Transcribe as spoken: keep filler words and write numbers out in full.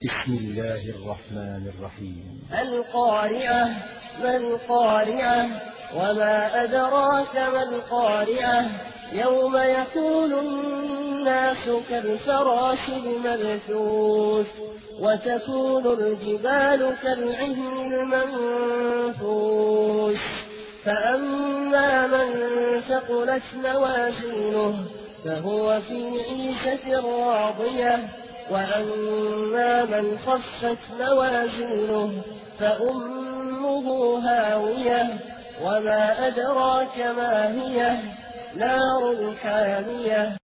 بسم الله الرحمن الرحيم. القارعة. ما القارعة؟ وما أدراك ما القارعة؟ يوم يكون الناس كالفراش المبثوث وتكون الجبال كالعهن المنفوش فأما من ثقلت موازينه فهو في عيشة راضية وأما من خفت موازينه فأمه هاوية وما أدراك ما هي نار حامية.